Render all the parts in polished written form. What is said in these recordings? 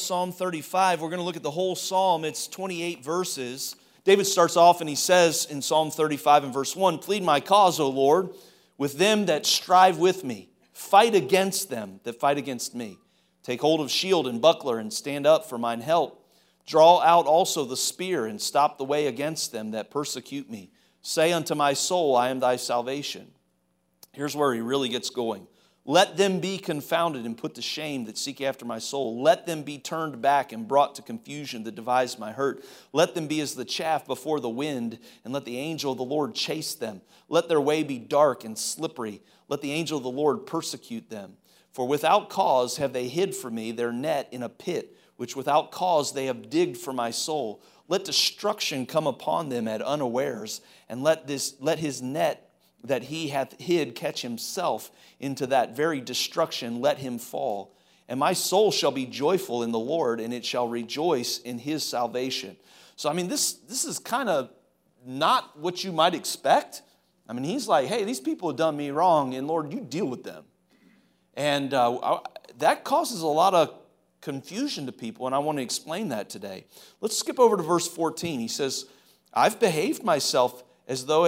Psalm 35. We're going to look at the whole psalm. It's 28 verses. David starts off and he says in Psalm 35 and verse 1, "Plead my cause, O Lord, with them that strive with me. Fight against them that fight against me. Take hold of shield and buckler and stand up for mine help. Draw out also the spear and stop the way against them that persecute me. Say unto my soul, I am thy salvation." Here's where he really gets going. "Let them be confounded and put to shame that seek after my soul. Let them be turned back and brought to confusion that devise my hurt. Let them be as the chaff before the wind, and let the angel of the Lord chase them. Let their way be dark and slippery. Let the angel of the Lord persecute them. For without cause have they hid for me their net in a pit, which without cause they have digged for my soul. Let destruction come upon them at unawares, and let his net that he hath hid catch himself. Into that very destruction let him fall. And my soul shall be joyful in the Lord, and it shall rejoice in his salvation." So, this is kind of not what you might expect. He's like, hey, these people have done me wrong, and Lord, you deal with them. And that causes a lot of confusion to people, and I want to explain that today. Let's skip over to verse 14. He says, I have behaved myself as though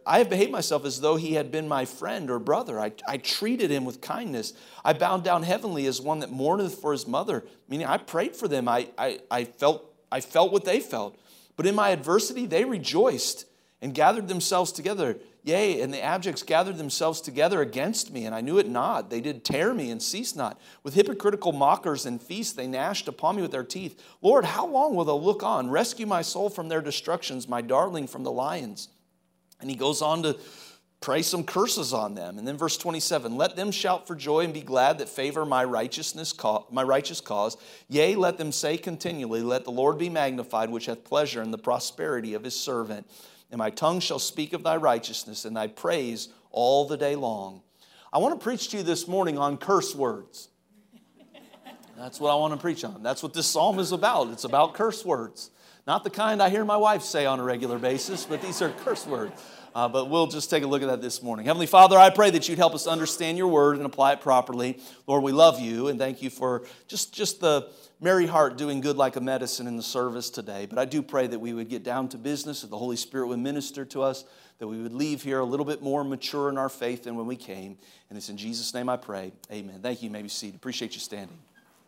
he had been my friend or brother. I treated him with kindness. I bowed down heavenly as one that mourneth for his mother. Meaning I prayed for them. I felt what they felt. But in my adversity they rejoiced and gathered themselves together. Yea, and the abjects gathered themselves together against me, and I knew it not. They did tear me and cease not. With hypocritical mockers and feasts they gnashed upon me with their teeth. Lord, how long will thou look on? Rescue my soul from their destructions, my darling from the lions. And he goes on to pray some curses on them. And then verse 27, "Let them shout for joy and be glad that favor my righteous cause. Yea, let them say continually, Let the Lord be magnified, which hath pleasure in the prosperity of his servant. And my tongue shall speak of thy righteousness and thy praise all the day long." I want to preach to you this morning on curse words. That's what I want to preach on. That's what this psalm is about. It's about curse words. Not the kind I hear my wife say on a regular basis, but these are curse words. But we'll just take a look at that this morning. Heavenly Father, I pray that you'd help us understand your word and apply it properly. Lord, we love you and thank you for just the merry heart doing good like a medicine in the service today. But I do pray that we would get down to business, that the Holy Spirit would minister to us, that we would leave here a little bit more mature in our faith than when we came. And it's in Jesus' name I pray. Amen. Thank you. You may be seated. Appreciate you standing.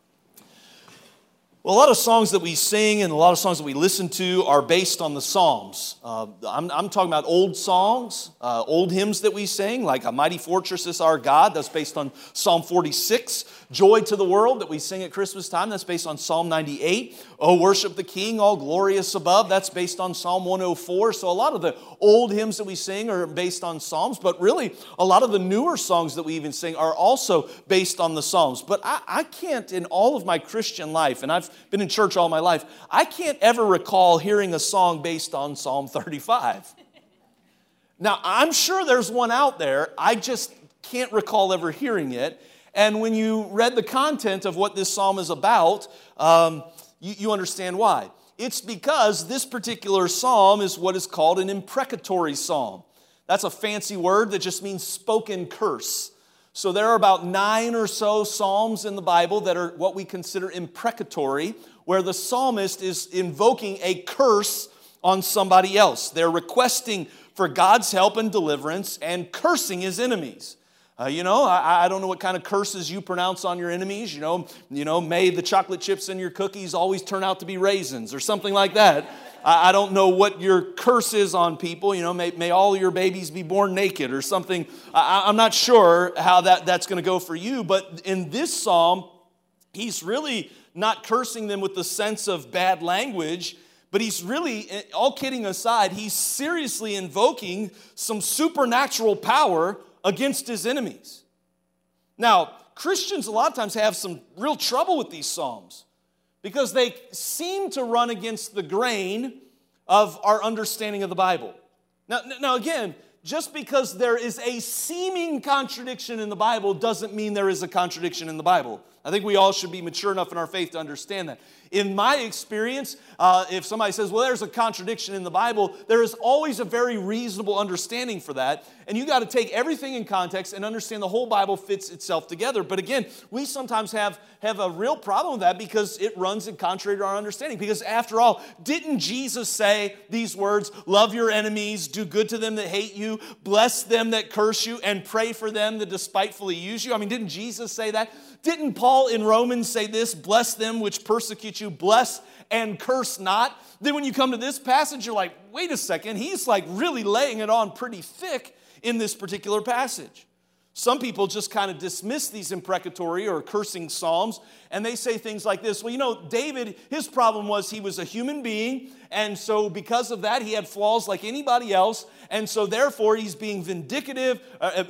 Well, a lot of songs that we sing and a lot of songs that we listen to are based on the Psalms. I'm talking about old songs, old hymns that we sing, like "A Mighty Fortress is Our God." That's based on Psalm 46. "Joy to the World" that we sing at Christmas time. That's based on Psalm 98. "Oh, Worship the King, all glorious above." That's based on Psalm 104. So a lot of the old hymns that we sing are based on Psalms. But really, a lot of the newer songs that we even sing are also based on the Psalms. But I can't, in all of my Christian life, and I've been in church all my life, I can't ever recall hearing a song based on Psalm 35. Now, I'm sure there's one out there. I just can't recall ever hearing it. And when you read the content of what this psalm is about, you understand why. It's because this particular psalm is what is called an imprecatory psalm. That's a fancy word that just means spoken curse. So there are about 9 or so psalms in the Bible that are what we consider imprecatory, where the psalmist is invoking a curse on somebody else. They're requesting for God's help and deliverance and cursing his enemies. I don't know what kind of curses you pronounce on your enemies. May the chocolate chips in your cookies always turn out to be raisins or something like that. I don't know what your curse is on people. May all your babies be born naked or something. I'm not sure how that's going to go for you. But in this psalm, he's really not cursing them with the sense of bad language. But he's really, all kidding aside, he's seriously invoking some supernatural power against his enemies. Now, Christians a lot of times have some real trouble with these psalms because they seem to run against the grain of our understanding of the Bible. Now again, just because there is a seeming contradiction in the Bible doesn't mean there is a contradiction in the Bible. I think we all should be mature enough in our faith to understand that. In my experience, if somebody says, well, there's a contradiction in the Bible, there is always a very reasonable understanding for that. And you got to take everything in context and understand the whole Bible fits itself together. But again, we sometimes have a real problem with that because it runs in contrary to our understanding. Because after all, didn't Jesus say these words, love your enemies, do good to them that hate you, bless them that curse you, and pray for them that despitefully use you? I mean, didn't Jesus say that? Didn't Paul in Romans say this, bless them which persecute you, bless and curse not? Then when you come to this passage, you're like, wait a second, he's like really laying it on pretty thick in this particular passage. Some people just kind of dismiss these imprecatory or cursing psalms, and they say things like this. Well, you know, David, his problem was he was a human being, and so because of that, he had flaws like anybody else, and so therefore he's being vindictive,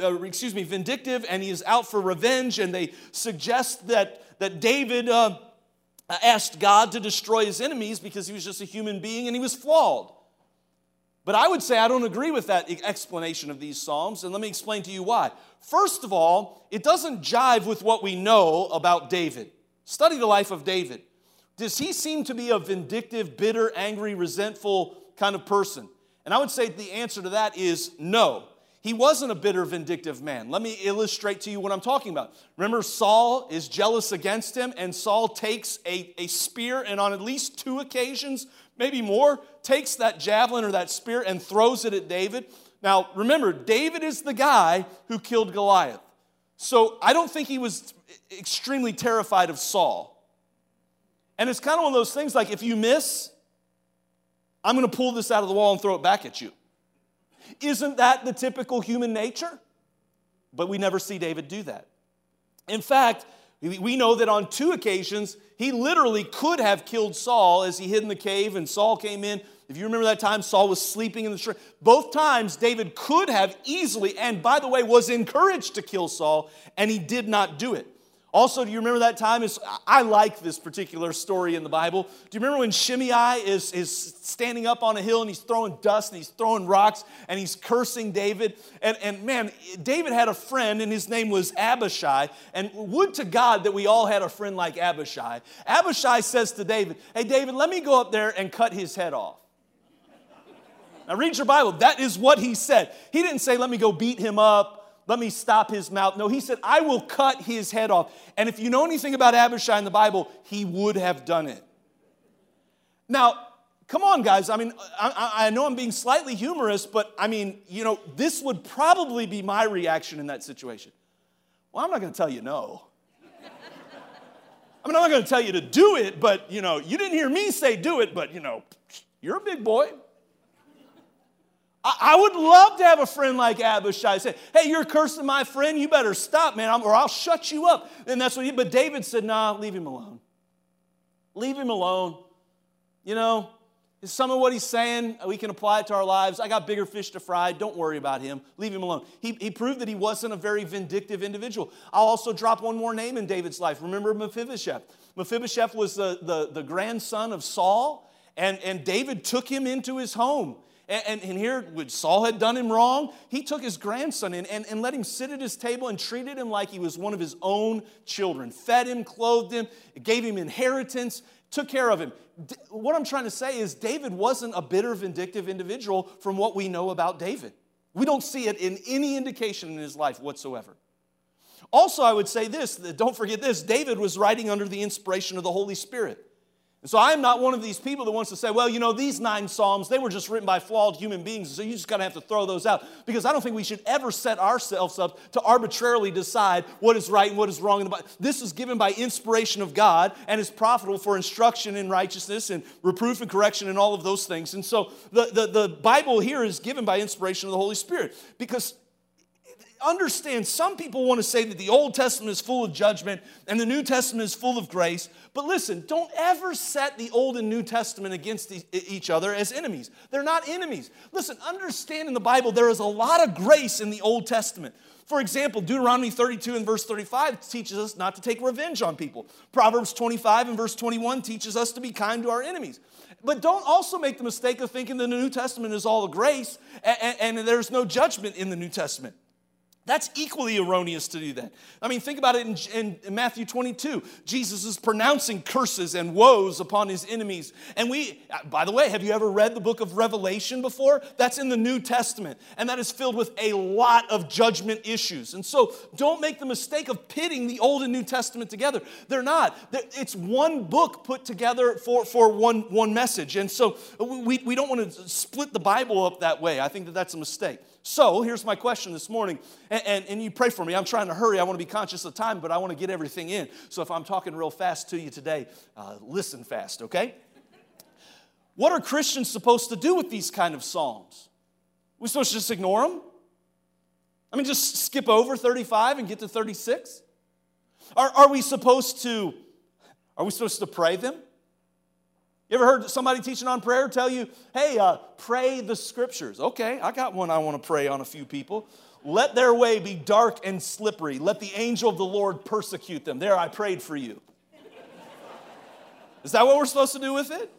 and he is out for revenge, and they suggest that David asked God to destroy his enemies because he was just a human being and he was flawed. But I would say I don't agree with that explanation of these Psalms, and let me explain to you why. First of all, it doesn't jive with what we know about David. Study the life of David. Does he seem to be a vindictive, bitter, angry, resentful kind of person? And I would say the answer to that is no. He wasn't a bitter, vindictive man. Let me illustrate to you what I'm talking about. Remember, Saul is jealous against him, and Saul takes a spear, and on at least 2 occasions, maybe more, takes that javelin or that spear and throws it at David. Now, remember, David is the guy who killed Goliath. So I don't think he was extremely terrified of Saul. And it's kind of one of those things like, if you miss, I'm going to pull this out of the wall and throw it back at you. Isn't that the typical human nature? But we never see David do that. In fact, we know that on 2 occasions, he literally could have killed Saul as he hid in the cave and Saul came in. If you remember that time, Saul was sleeping in the street. Both times, David could have easily, and by the way, was encouraged to kill Saul, and he did not do it. Also, do you remember that time? I like this particular story in the Bible. Do you remember when Shimei is standing up on a hill and he's throwing dust and he's throwing rocks and he's cursing David? And man, David had a friend and his name was Abishai. And would to God that we all had a friend like Abishai. Abishai says to David, hey David, let me go up there and cut his head off. Now read your Bible. That is what he said. He didn't say, let me go beat him up. Let me stop his mouth. No, he said, I will cut his head off. And if you know anything about Abishai in the Bible, he would have done it. Now, come on, guys. I mean, I know I'm being slightly humorous, but I mean, you know, this would probably be my reaction in that situation. Well, I'm not going to tell you no. I mean, I'm not going to tell you to do it, but, you know, you didn't hear me say do it, but, you know, you're a big boy. I would love to have a friend like Abishai say, hey, you're cursing my friend, you better stop, man, or I'll shut you up. And that's what he, but David said, nah, leave him alone. Leave him alone. You know, some of what he's saying, we can apply it to our lives. I got bigger fish to fry. Don't worry about him. Leave him alone. He proved that he wasn't a very vindictive individual. I'll also drop one more name in David's life. Remember Mephibosheth. Mephibosheth was the grandson of Saul, and David took him into his home. And here, when Saul had done him wrong, he took his grandson in and let him sit at his table and treated him like he was one of his own children. Fed him, clothed him, gave him inheritance, took care of him. What I'm trying to say is David wasn't a bitter, vindictive individual from what we know about David. We don't see it in any indication in his life whatsoever. Also, I would say this, don't forget this, David was writing under the inspiration of the Holy Spirit. And so I am not one of these people that wants to say, well, you know, these 9 Psalms, they were just written by flawed human beings, so you just got to have to throw those out. Because I don't think we should ever set ourselves up to arbitrarily decide what is right and what is wrong in the Bible. This is given by inspiration of God and is profitable for instruction in righteousness and reproof and correction and all of those things. And so the Bible here is given by inspiration of the Holy Spirit. Because understand, some people want to say that the Old Testament is full of judgment and the New Testament is full of grace. But listen, don't ever set the Old and New Testament against each other as enemies. They're not enemies. Listen, understand in the Bible there is a lot of grace in the Old Testament. For example, Deuteronomy 32 and verse 35 teaches us not to take revenge on people. Proverbs 25 and verse 21 teaches us to be kind to our enemies. But don't also make the mistake of thinking the New Testament is all of grace and there's no judgment in the New Testament. That's equally erroneous to do that. I mean, think about it in Matthew 22. Jesus is pronouncing curses and woes upon his enemies. And by the way, have you ever read the book of Revelation before? That's in the New Testament. And that is filled with a lot of judgment issues. And so don't make the mistake of pitting the Old and New Testament together. They're not. It's one book put together for one message. And so we don't want to split the Bible up that way. I think that that's a mistake. So here's my question this morning, and you pray for me. I'm trying to hurry. I want to be conscious of time, but I want to get everything in. So if I'm talking real fast to you today, listen fast, okay? What are Christians supposed to do with these kind of psalms? We supposed to just ignore them? I mean, just skip over 35 and get to 36? Are we supposed to pray them? You ever heard somebody teaching on prayer tell you, hey, pray the scriptures? Okay, I got one I want to pray on a few people. Let their way be dark and slippery. Let the angel of the Lord persecute them. There, I prayed for you. Is that what we're supposed to do with it?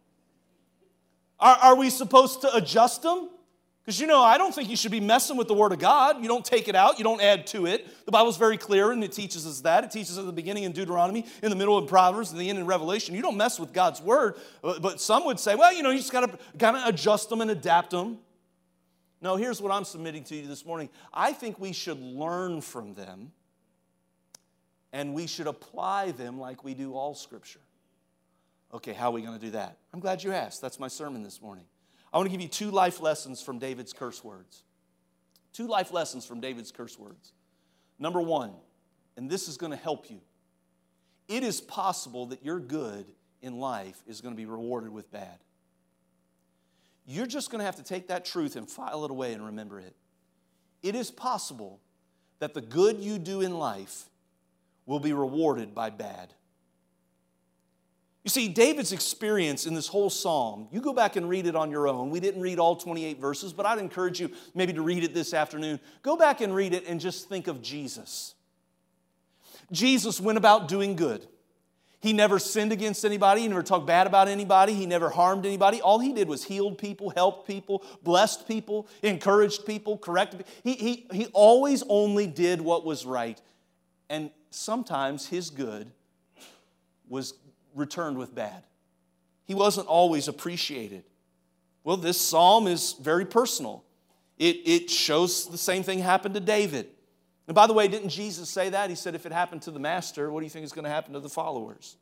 Are we supposed to adjust them? Because, I don't think you should be messing with the Word of God. You don't take it out. You don't add to it. The Bible's very clear, and it teaches us that. It teaches us at the beginning in Deuteronomy, in the middle in Proverbs, and the end in Revelation. You don't mess with God's Word. But some would say, well, you just got to kind of adjust them and adapt them. No, here's what I'm submitting to you this morning. I think we should learn from them, and we should apply them like we do all Scripture. Okay, how are we going to do that? I'm glad you asked. That's my sermon this morning. I want to give you 2 life lessons from David's curse words. 2 life lessons from David's curse words. Number 1, and this is going to help you. It is possible that your good in life is going to be rewarded with bad. You're just going to have to take that truth and file it away and remember it. It is possible that the good you do in life will be rewarded by bad. You see, David's experience in this whole psalm, you go back and read it on your own. We didn't read all 28 verses, but I'd encourage you maybe to read it this afternoon. Go back and read it and just think of Jesus. Jesus went about doing good. He never sinned against anybody. He never talked bad about anybody. He never harmed anybody. All he did was healed people, helped people, blessed people, encouraged people, corrected people. He always only did what was right. And sometimes his good was returned with bad. He wasn't always appreciated. Well, this psalm is very personal. It shows the same thing happened to David. And by the way, didn't Jesus say that? He said, if it happened to the master, what do you think is going to happen to the followers?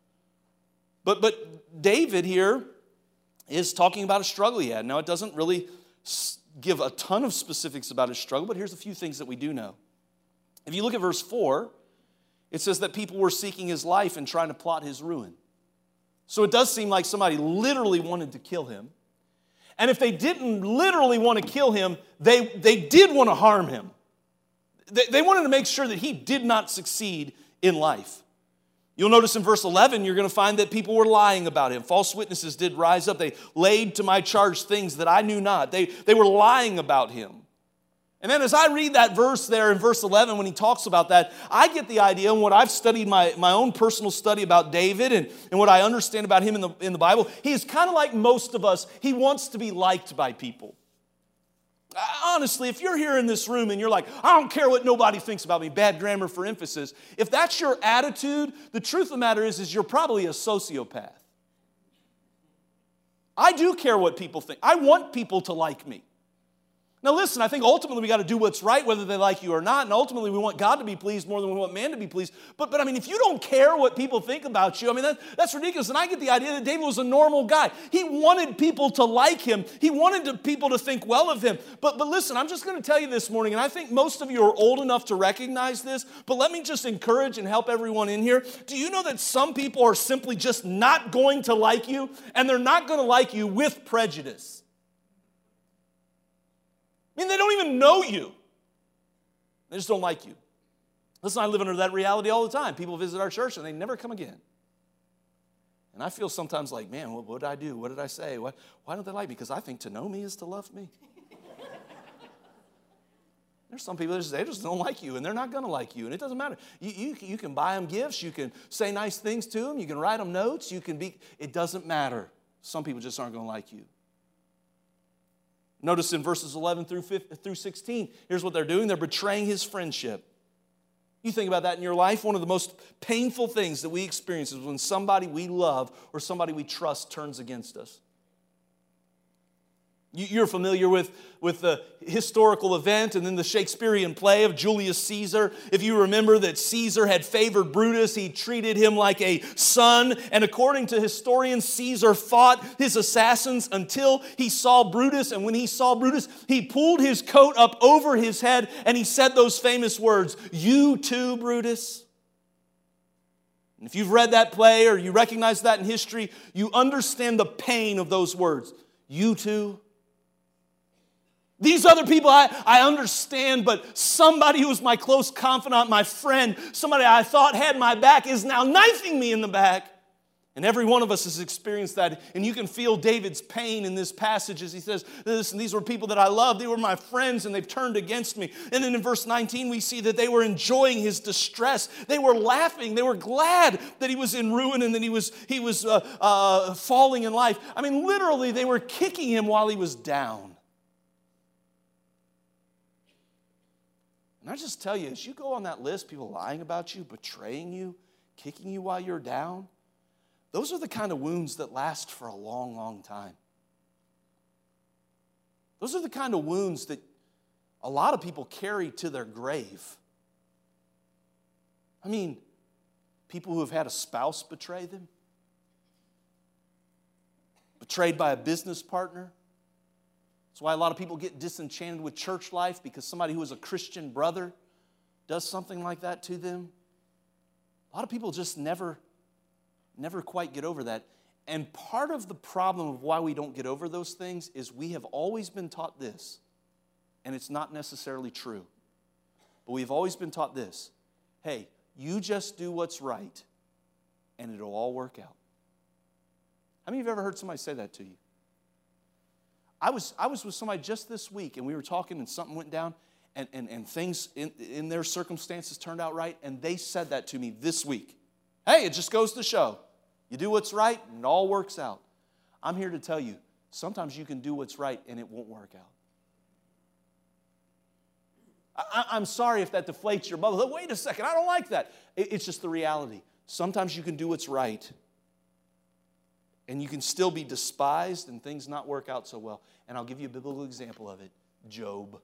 But David here is talking about a struggle he had. Now, it doesn't really give a ton of specifics about his struggle, but here's a few things that we do know. If you look at verse 4, it says that people were seeking his life and trying to plot his ruin. So it does seem like somebody literally wanted to kill him. And if they didn't literally want to kill him, they did want to harm him. They wanted to make sure that he did not succeed in life. You'll notice in verse 11, you're going to find that people were lying about him. False witnesses did rise up. They laid to my charge things that I knew not. They were lying about him. And then as I read that verse there in verse 11, when he talks about that, I get the idea, and what I've studied, my own personal study about David and what I understand about him in the Bible, he is kind of like most of us. He wants to be liked by people. Honestly, if you're here in this room and you're like, I don't care what nobody thinks about me, bad grammar for emphasis, if that's your attitude, the truth of the matter is you're probably a sociopath. I do care what people think. I want people to like me. Now listen, I think ultimately we got to do what's right whether they like you or not, and ultimately we want God to be pleased more than we want man to be pleased. But I mean, if you don't care what people think about you, I mean, that's ridiculous. And I get the idea that David was a normal guy. He wanted people to like him. He wanted people to think well of him. But listen, I'm just going to tell you this morning, and I think most of you are old enough to recognize this, but let me just encourage and help everyone in here. Do you know that some people are simply just not going to like you, and they're not going to like you with prejudice? I mean, they don't even know you. They just don't like you. Listen, I live under that reality all the time. People visit our church and they never come again. And I feel sometimes like, man, what did I do? What did I say? Why don't they like me? Because I think to know me is to love me. There's some people that they just don't like you, and they're not going to like you, and it doesn't matter. You can buy them gifts. You can say nice things to them. You can write them notes. It doesn't matter. Some people just aren't going to like you. Notice in verses 11 through 16, here's what they're doing. They're betraying his friendship. You think about that in your life, one of the most painful things that we experience is when somebody we love or somebody we trust turns against us. You're familiar with the historical event and then the Shakespearean play of Julius Caesar. If you remember that Caesar had favored Brutus, he treated him like a son. And according to historians, Caesar fought his assassins until he saw Brutus. And when he saw Brutus, he pulled his coat up over his head and he said those famous words, "You too, Brutus." And if you've read that play or you recognize that in history, you understand the pain of those words. You too. These other people I understand, but somebody who was my close confidant, my friend, somebody I thought had my back is now knifing me in the back. And every one of us has experienced that. And you can feel David's pain in this passage as he says, "Listen, these were people that I loved. They were my friends and they've turned against me." And then in verse 19 we see that they were enjoying his distress. They were laughing. They were glad that he was in ruin and that he was falling in life. I mean, literally they were kicking him while he was down. And I just tell you, as you go on that list, people lying about you, betraying you, kicking you while you're down, those are the kind of wounds that last for a long, long time. Those are the kind of wounds that a lot of people carry to their grave. I mean, people who have had a spouse betray them, betrayed by a business partner. That's why a lot of people get disenchanted with church life, because somebody who is a Christian brother does something like that to them. A lot of people just never quite get over that. And part of the problem of why we don't get over those things is we have always been taught this, and it's not necessarily true, but we've always been taught this: hey, you just do what's right, and it'll all work out. How many of you have ever heard somebody say that to you? I was with somebody just this week, and we were talking, and something went down, and things in their circumstances turned out right, and they said that to me this week. Hey, it just goes to show, you do what's right, and it all works out. I'm here to tell you, sometimes you can do what's right, and it won't work out. I'm sorry if that deflates your bubble. Wait a second, I don't like that. It's just the reality. Sometimes you can do what's right, and you can still be despised and things not work out so well. And I'll give you a biblical example of it. Job.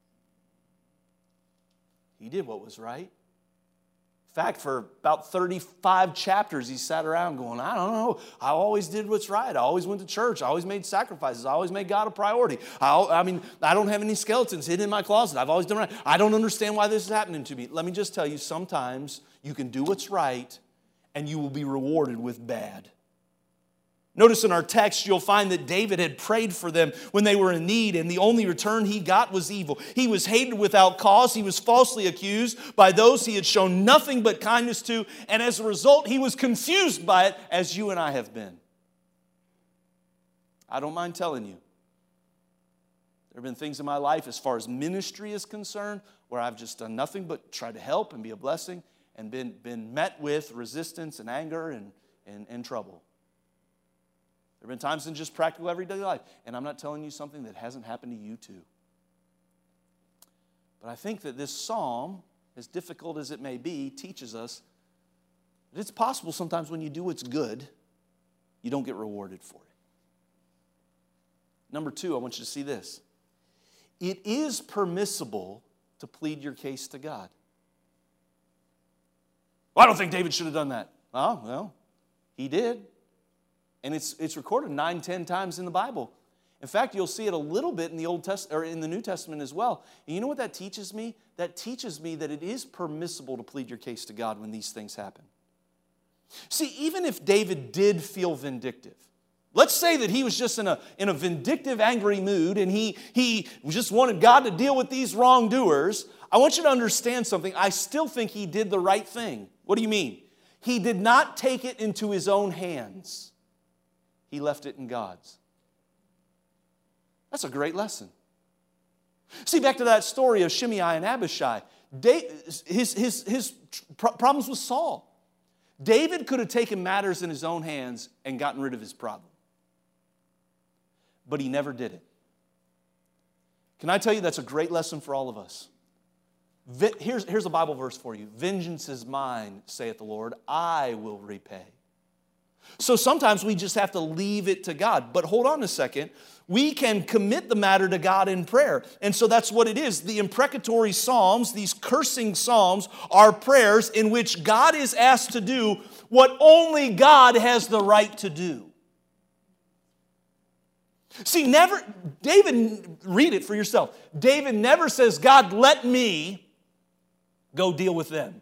He did what was right. In fact, for about 35 chapters, he sat around going, I don't know, I always did what's right. I always went to church. I always made sacrifices. I always made God a priority. I don't have any skeletons hidden in my closet. I've always done right. I don't understand why this is happening to me. Let me just tell you, sometimes you can do what's right and you will be rewarded with bad. Notice in our text, you'll find that David had prayed for them when they were in need, and the only return he got was evil. He was hated without cause. He was falsely accused by those he had shown nothing but kindness to, and as a result, he was confused by it, as you and I have been. I don't mind telling you, there have been things in my life as far as ministry is concerned where I've just done nothing but try to help and be a blessing, and been met with resistance and anger and trouble. There have been times in just practical everyday life. And I'm not telling you something that hasn't happened to you too. But I think that this psalm, as difficult as it may be, teaches us that it's possible sometimes when you do what's good, you don't get rewarded for it. Number two, I want you to see this. It is permissible to plead your case to God. Well, I don't think David should have done that. Oh, well, he did. And it's recorded 9-10 times in the Bible. In fact, you'll see it a little bit in the Old Testament or in the New Testament as well. And you know what that teaches me? That teaches me that it is permissible to plead your case to God when these things happen. See, even if David did feel vindictive, let's say that he was just in a vindictive, angry mood, and he just wanted God to deal with these wrongdoers. I want you to understand something. I still think he did the right thing. What do you mean? He did not take it into his own hands. He left it in God's. That's a great lesson. See, back to that story of Shimei and Abishai. His problems with Saul. David could have taken matters in his own hands and gotten rid of his problem. But he never did it. Can I tell you that's a great lesson for all of us? Here's a Bible verse for you. Vengeance is mine, saith the Lord. I will repay. So sometimes we just have to leave it to God. But hold on a second. We can commit the matter to God in prayer. And so that's what it is. The imprecatory psalms, these cursing psalms, are prayers in which God is asked to do what only God has the right to do. See, David, read it for yourself. David never says, God, let me go deal with them.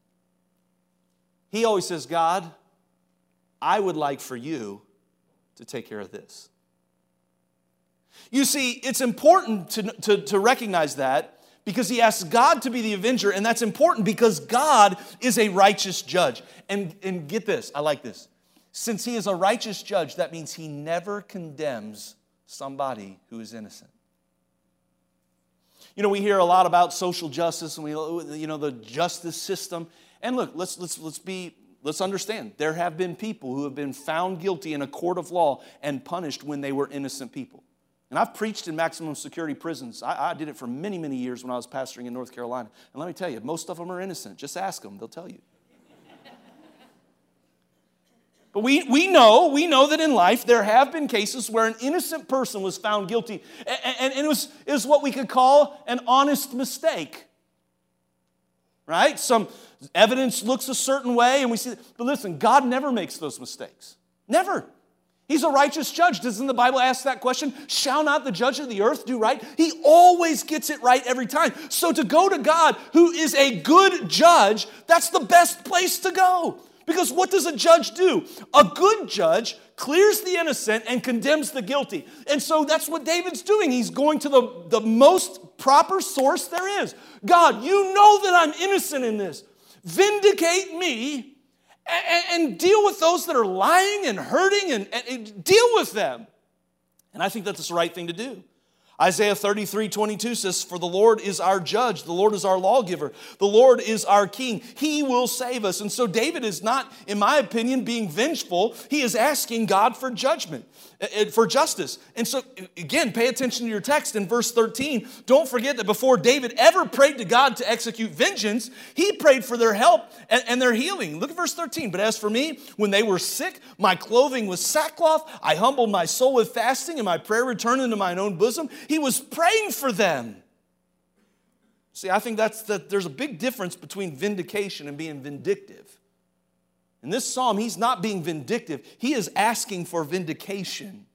He always says, God, I would like for you to take care of this. You see, it's important to recognize that because he asks God to be the avenger, and that's important because God is a righteous judge. And get this, I like this. Since he is a righteous judge, that means he never condemns somebody who is innocent. You know, we hear a lot about social justice and the justice system. And look, let's understand. There have been people who have been found guilty in a court of law and punished when they were innocent people. And I've preached in maximum security prisons. I did it for many, many years when I was pastoring in North Carolina. And let me tell you, most of them are innocent. Just ask them, they'll tell you. But we know that in life there have been cases where an innocent person was found guilty. And it was what we could call an honest mistake. Right? Some evidence looks a certain way and we see, but listen, God never makes those mistakes. Never. He's a righteous judge. Doesn't the Bible ask that question? Shall not the judge of the earth do right? He always gets it right every time. So to go to God, who is a good judge, that's the best place to go. Because what does a judge do? A good judge clears the innocent and condemns the guilty. And so that's what David's doing. He's going to the most proper source there is. God, you know that I'm innocent in this. Vindicate me and deal with those that are lying and hurting and deal with them. And I think that's the right thing to do. Isaiah 33:22 says, for the Lord is our judge, the Lord is our lawgiver, the Lord is our king. He will save us. And so David is not, in my opinion, being vengeful. He is asking God for judgment, for justice. And so, again, pay attention to your text in verse 13. Don't forget that before David ever prayed to God to execute vengeance, he prayed for their help and their healing. Look at verse 13. But as for me, when they were sick, my clothing was sackcloth. I humbled my soul with fasting, and my prayer returned into mine own bosom. He was praying for them. See, I think there's a big difference between vindication and being vindictive. In this psalm, he's not being vindictive. He is asking for vindication.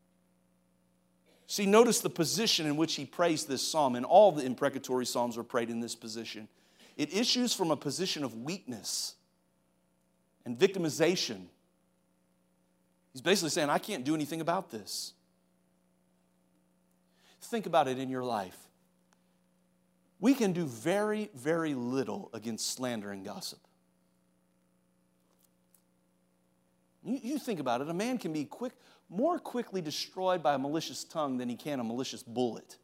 See, notice the position in which he prays this psalm, and all the imprecatory psalms are prayed in this position. It issues from a position of weakness and victimization. He's basically saying, I can't do anything about this. Think about it in your life. We can do very, very little against slander and gossip. You think about it. A man can be more quickly destroyed by a malicious tongue than he can a malicious bullet.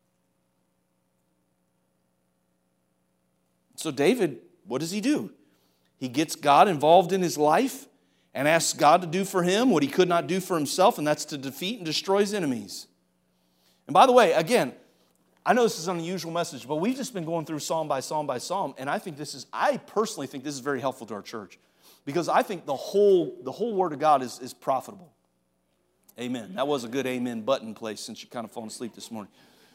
So David, what does he do? He gets God involved in his life and asks God to do for him what he could not do for himself, and that's to defeat and destroy his enemies. And by the way, again, I know this is an unusual message, but we've just been going through psalm by psalm by psalm, and I personally think this is very helpful to our church because I think the whole Word of God is profitable. Amen. That was a good amen button place since you're kind of falling asleep this morning.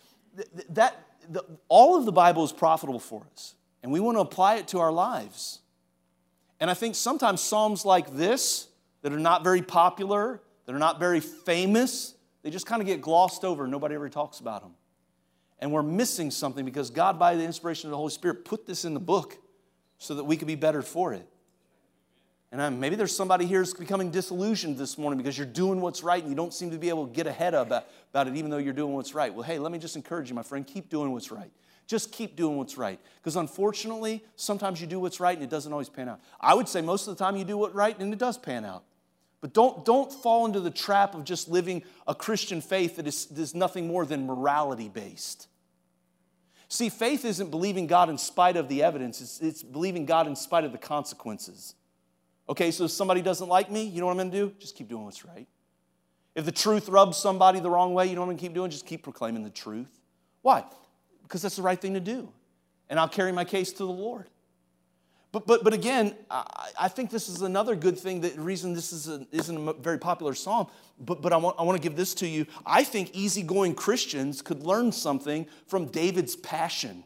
All of the Bible is profitable for us, and we want to apply it to our lives. And I think sometimes psalms like this that are not very popular, that are not very famous, they just kind of get glossed over and nobody ever talks about them. And we're missing something because God, by the inspiration of the Holy Spirit, put this in the book so that we could be better for it. And maybe there's somebody here who's becoming disillusioned this morning because you're doing what's right and you don't seem to be able to get ahead about it even though you're doing what's right. Well, hey, let me just encourage you, my friend, keep doing what's right. Just keep doing what's right. Because unfortunately, sometimes you do what's right and it doesn't always pan out. I would say most of the time you do what's right and it does pan out. But don't fall into the trap of just living a Christian faith that is nothing more than morality-based. See, faith isn't believing God in spite of the evidence. It's believing God in spite of the consequences. Okay, so if somebody doesn't like me, you know what I'm going to do? Just keep doing what's right. If the truth rubs somebody the wrong way, you know what I'm going to keep doing? Just keep proclaiming the truth. Why? Because that's the right thing to do. And I'll carry my case to the Lord. But again, I think this is another good thing, the reason this isn't a very popular psalm, but I want to give this to you. I think easygoing Christians could learn something from David's passion.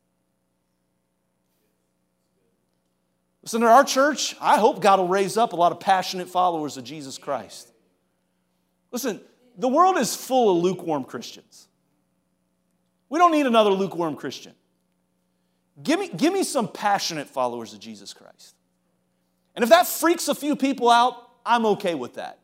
Listen, in our church, I hope God will raise up a lot of passionate followers of Jesus Christ. Listen, the world is full of lukewarm Christians. We don't need another lukewarm Christian. Give me some passionate followers of Jesus Christ. And if that freaks a few people out, I'm okay with that.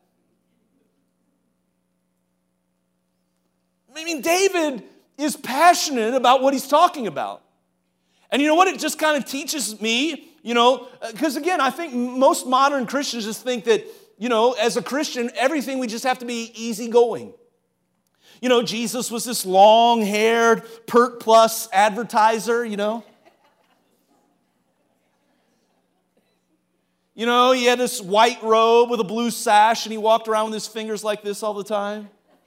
I mean, David is passionate about what he's talking about. And you know what? It just kind of teaches me, because again, I think most modern Christians just think that, as a Christian, everything we just have to be easygoing. Jesus was this long-haired, Pert Plus advertiser, he had this white robe with a blue sash, and he walked around with his fingers like this all the time.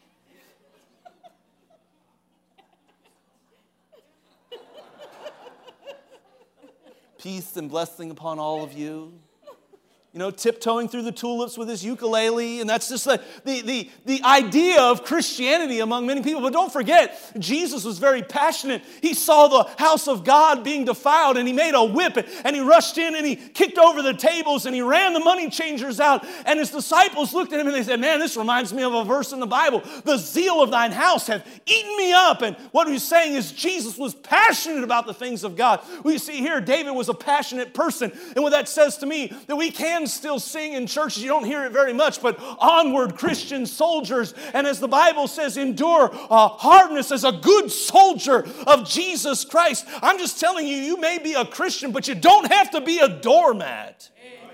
Peace and blessing upon all of you. Tiptoeing through the tulips with his ukulele, and that's just the idea of Christianity among many people. But don't forget, Jesus was very passionate. He saw the house of God being defiled, and he made a whip, and he rushed in, and he kicked over the tables, and he ran the money changers out. And his disciples looked at him, and they said, man, this reminds me of a verse in the Bible. The zeal of thine house hath eaten me up. And what he's saying is Jesus was passionate about the things of God. We see here, David was a passionate person. And what that says to me, that we can still sing in churches. You don't hear it very much, but onward, Christian soldiers. And as the Bible says, endure hardness as a good soldier of Jesus Christ. I'm just telling you, you may be a Christian, but you don't have to be a doormat.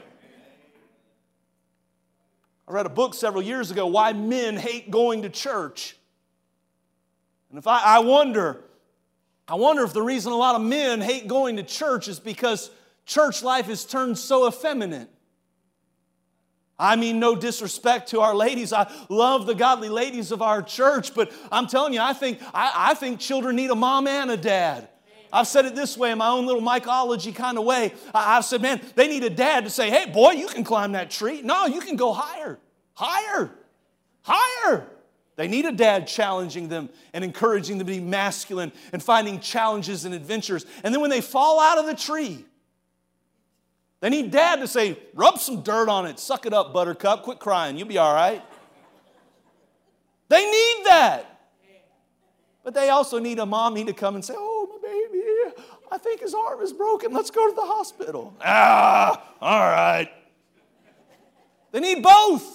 I read a book several years ago, Why Men Hate Going to Church. And if I wonder if the reason a lot of men hate going to church is because church life has turned so effeminate. I mean, no disrespect to our ladies. I love the godly ladies of our church, but I'm telling you, I think children need a mom and a dad. I've said it this way in my own little mycology kind of way. I've said, man, they need a dad to say, hey, boy, you can climb that tree. No, you can go higher, higher, higher. They need a dad challenging them and encouraging them to be masculine and finding challenges and adventures. And then when they fall out of the tree, they need dad to say, rub some dirt on it. Suck it up, buttercup. Quit crying. You'll be all right. They need that. But they also need a mommy to come and say, oh, my baby, I think his arm is broken. Let's go to the hospital. All right. They need both.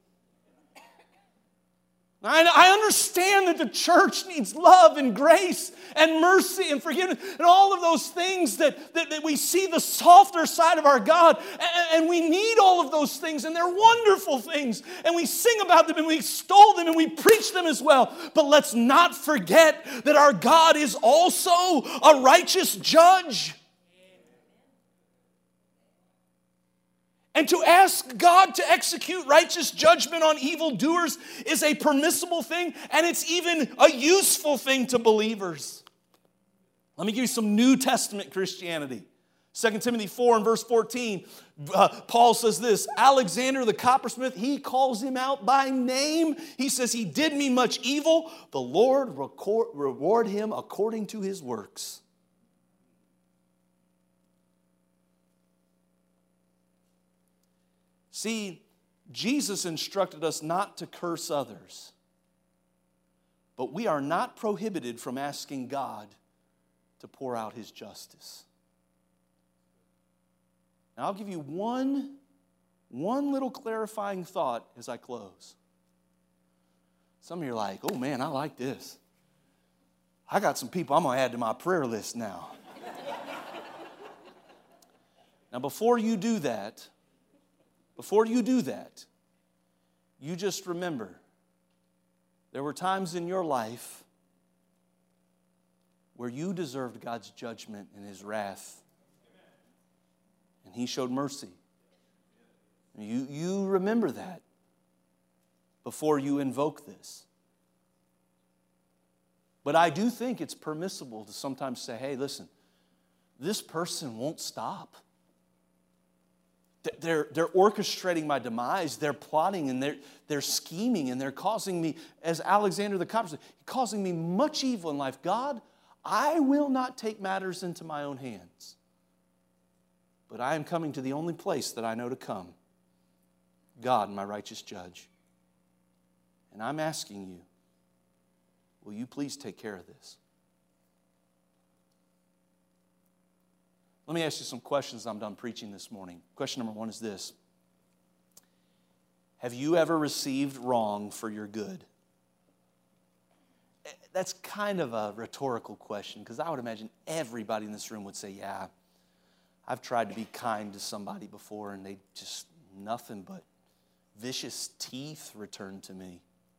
I understand that the church needs love and grace and mercy and forgiveness and all of those things that we see the softer side of our God. And we need all of those things, and they're wonderful things. And we sing about them, and we extol them, and we preach them as well. But let's not forget that our God is also a righteous judge. And to ask God to execute righteous judgment on evildoers is a permissible thing, and it's even a useful thing to believers. Let me give you some New Testament Christianity. 2 Timothy 4 and verse 14, Paul says this, Alexander the coppersmith, he calls him out by name. He says, he did me much evil. The Lord reward him according to his works. See, Jesus instructed us not to curse others, but we are not prohibited from asking God to pour out his justice. Now, I'll give you one little clarifying thought as I close. Some of you are like, oh man, I like this. I got some people I'm going to add to my prayer list now. Now, before you do that, you just remember, there were times in your life where you deserved God's judgment and his wrath, and he showed mercy. You remember that before you invoke this. But I do think it's permissible to sometimes say, hey, listen, this person won't stop. They're orchestrating my demise. They're plotting and they're scheming and they're causing me, as Alexander the Copper said, causing me much evil in life. God, I will not take matters into my own hands. But I am coming to the only place that I know to come, God, my righteous judge. And I'm asking you, will you please take care of this? Let me ask you some questions. I'm done preaching this morning. Question number one is this. Have you ever received wrong for your good? That's kind of a rhetorical question, because I would imagine everybody in this room would say, yeah, I've tried to be kind to somebody before and they just nothing but vicious teeth returned to me.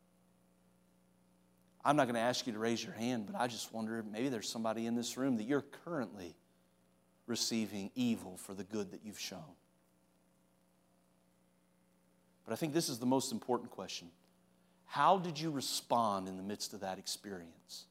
I'm not going to ask you to raise your hand, but I just wonder, maybe there's somebody in this room that you're currently receiving evil for the good that you've shown. But I think this is the most important question. How did you respond in the midst of that experience?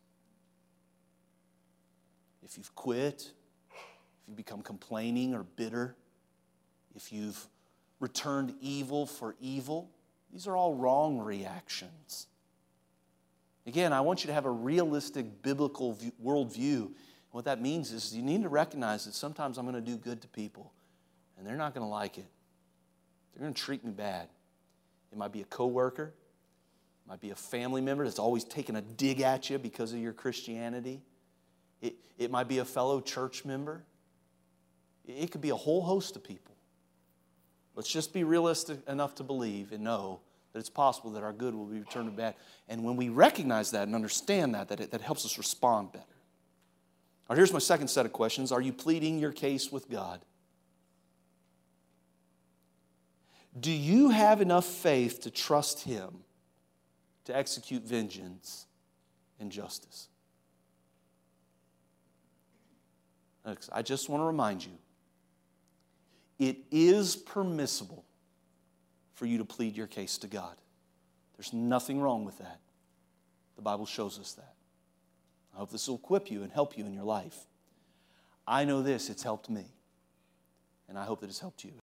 If you've quit, if you've become complaining or bitter, if you've returned evil for evil, these are all wrong reactions. Again, I want you to have a realistic biblical worldview. What that means is you need to recognize that sometimes I'm going to do good to people, and they're not going to like it. They're going to treat me bad. It might be a coworker. It might be a family member that's always taking a dig at you because of your Christianity. It might be a fellow church member. It could be a whole host of people. Let's just be realistic enough to believe and know that it's possible that our good will be returned to bad. And when we recognize that and understand that helps us respond better. All right, here's my second set of questions. Are you pleading your case with God? Do you have enough faith to trust Him to execute vengeance and justice? I just want to remind you, it is permissible for you to plead your case to God. There's nothing wrong with that. The Bible shows us that. I hope this will equip you and help you in your life. I know this, it's helped me. And I hope that it's helped you.